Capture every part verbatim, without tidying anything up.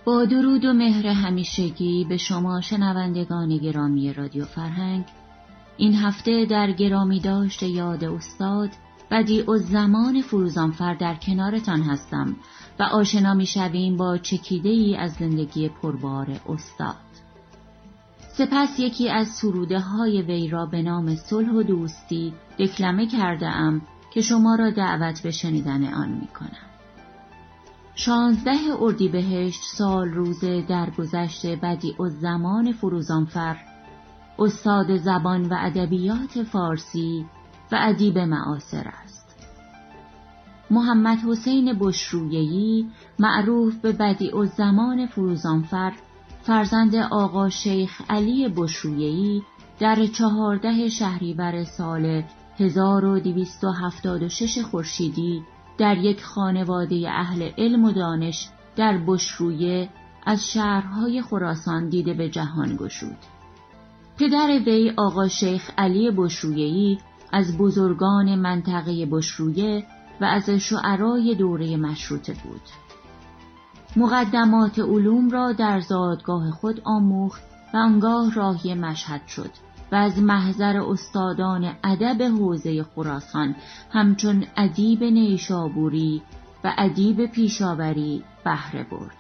با درود و مهر همیشگی به شما شنوندگان گرامی رادیو فرهنگ، این هفته در گرامی داشت یاد استاد بدیع‌الزمان فروزانفر در کنارتان هستم و آشنا می شویم با چکیده‌ای از زندگی پربار استاد. سپس یکی از سروده های وی را به نام صلح و دوستی دکلمه کرده ام که شما را دعوت به شنیدن آن می کنم. شانزده اردیبهشت سال روز درگذشت بدیع‌الزمان فروزانفر، استاد زبان و ادبیات فارسی و ادیب معاصر است. محمد حسین بشرویه‌ای، معروف به بدیع‌الزمان فروزانفر، فرزند آقا شیخ علی بشرویه‌ای، در چهارده شهریور سال هزار و دویست و هفتاد و شش خورشیدی در یک خانواده اهل علم و دانش در بشرویه از شهرهای خراسان دیده به جهان گشود. پدر وی آقا شیخ علی بشرویه‌ای از بزرگان منطقه بشرویه و از شعرای دوره مشروطه بود. مقدمات علوم را در زادگاه خود آموخت و آنگاه راهی مشهد شد و از محضر استادان ادب حوزه خراسان همچون ادیب نیشابوری و ادیب پیشاوری بهره برد.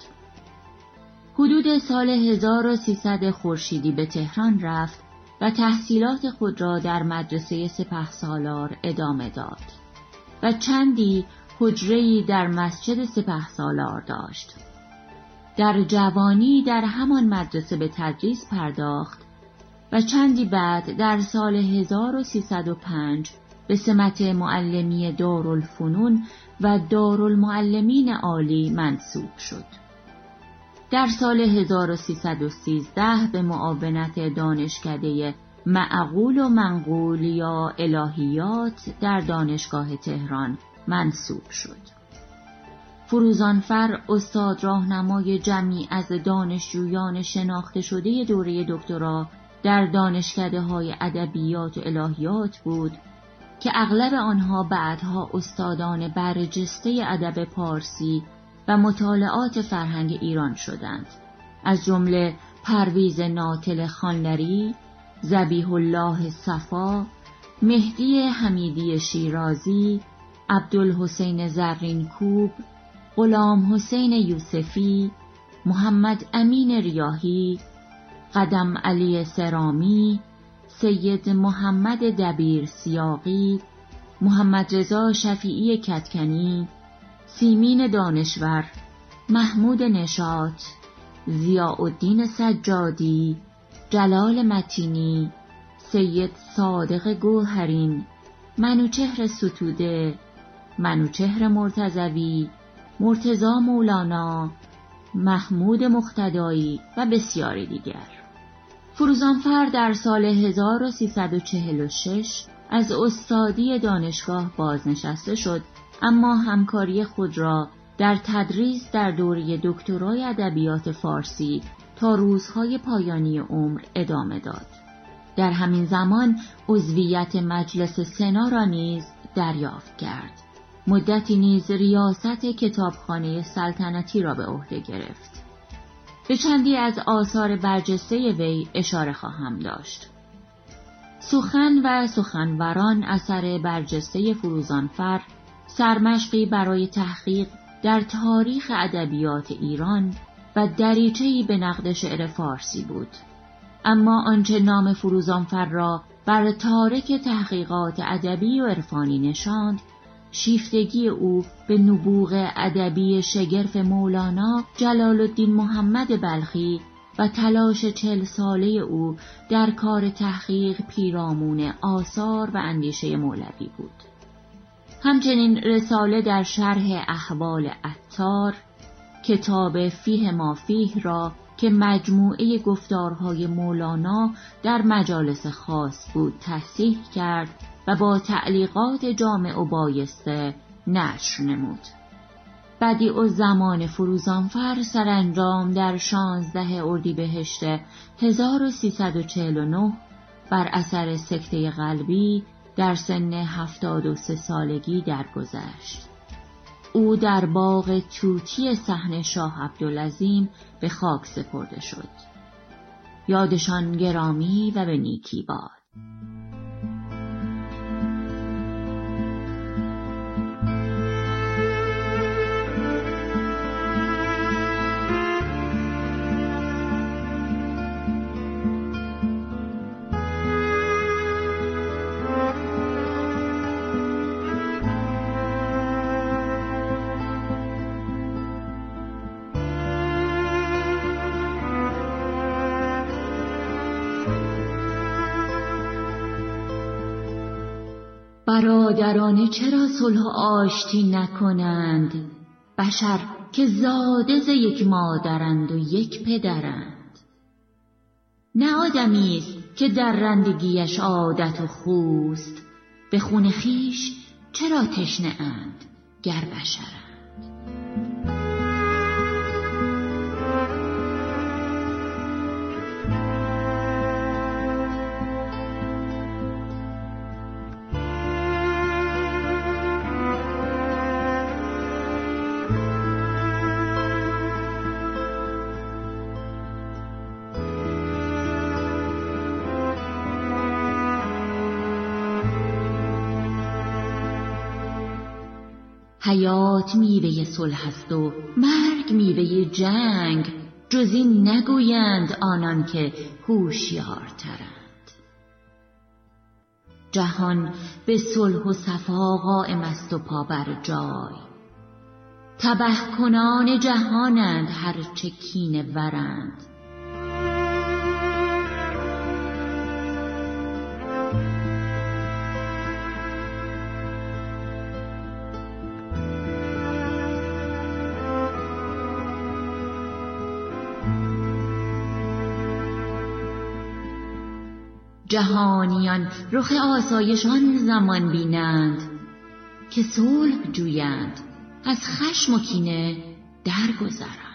حدود سال هزار و سیصد خورشیدی به تهران رفت و تحصیلات خود را در مدرسه سپهسالار ادامه داد و چندی حجره‌ای در مسجد سپهسالار داشت. در جوانی در همان مدرسه به تدریس پرداخت و چندی بعد در سال هزار و سیصد و پنج به سمت معلمی دارالفنون و دارالمعلمین عالی منصوب شد. در سال هزار و سیصد و سیزده به معاونت دانشکده معقول و منقول یا الهیات در دانشگاه تهران منصوب شد. فروزانفر استاد راهنمای جمعی از دانشجویان شناخته شده دوره دکترا در دانشکده‌های ادبیات و الهیات بود که اغلب آنها بعدها استادان برجسته ادب پارسی و مطالعات فرهنگ ایران شدند، از جمله پرویز ناطل خانلری، ذبیح الله صفا، مهدی حمیدی شیرازی، عبدالحسین زرینکوب، غلام حسین یوسفی، محمد امین ریاحی، قدم علی سرامی، سید محمد دبیر سیاقی، محمد رضا شفیعی کدکنی، سیمین دانشور، محمود نشاط، ضیاءالدین سجادی، جلال متینی، سید صادق گوهرین، منوچهر ستوده، منوچهر مرتضوی، مرتضی مولانا، محمود مقتدایی و بسیاری دیگر. فروزانفر در سال هزار و سیصد و چهل و شش از استادی دانشگاه بازنشسته شد، اما همکاری خود را در تدریس در دوره دکترای ادبیات فارسی تا روزهای پایانی عمر ادامه داد. در همین زمان عضویت مجلس سنا را نیز دریافت کرد. مدتی نیز ریاست کتابخانه سلطنتی را به عهده گرفت. به چندی از آثار برجسته وی اشاره خواهم داشت. سخن و سخنوران اثر برجسته فروزانفر سرمشقی برای تحقیق در تاریخ ادبیات ایران و دریچه‌ای به نقد شعر فارسی بود. اما آنچه نام فروزانفر را بر تارک تحقیقات ادبی و عرفانی نشاند، شیفتگی او به نبوغ ادبی شگرف مولانا جلال الدین محمد بلخی و تلاش چهل ساله او در کار تحقیق پیرامون آثار و اندیشه مولوی بود. همچنین رساله در شرح احوال عطار، کتاب فیه ما فیه را که مجموعه گفتارهای مولانا در مجالس خاص بود تصحیح کرد و با تعلیقات جامع و بایسته نشر نمود. بدیع‌الزمان فروزانفر سرانجام در شانزده اردیبهشت هزار و سیصد و چهل و نه بر اثر سکته قلبی در سن هفتاد و سه سالگی درگذشت. او در باغ توتی صحن شاه عبدالعظیم به خاک سپرده شد. یادشان گرامی و به نیکی باد. برادرانه چرا صلح و آشتی نکنند؟ بشر که زاده ز یک مادرند و یک پدرند. نه آدمیست که در رندگیش عادت و خوست، به خون خویش چرا تشنه اند گر بشرند. حیات میوه صلح است و مرگ میوه جنگ، جز این نگویند آنان که هوشیارترند. جهان به صلح و صفا قائم است و پا بر جای، تبه کنان جهانند هرچه کینه ورند. جهانیان رخ آسایش آن زمان بینند که صلح جویند، از خشم و کینه درگذرند.